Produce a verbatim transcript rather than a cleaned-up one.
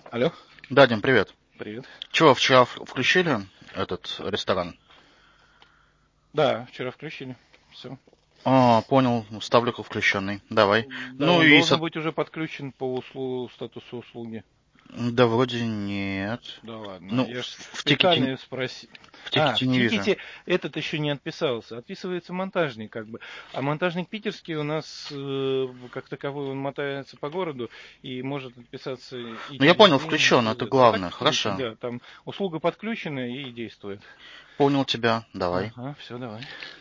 Алло, Да, Дим, привет. привет. Чего, вчера в- включили этот ресторан? Да, вчера включили. Все. А, понял, ставлю-ка включенный. Давай. Да, Ну он и... должен со- быть уже подключен по услу- статусу услуги. Да вроде нет. Да ладно, Ну, я ж в, в тикете, специально спросил. в А, тикете в не вижу. тикете этот еще не отписался. Отписывается монтажник, как бы. А монтажник питерский у нас, э, как таковой, он мотается по городу и может отписаться и Ну я через понял, день, и включен, через это это. А так главное. включен, Хорошо. да. Там услуга подключена и действует. Понял тебя. Давай. Ага, все, давай.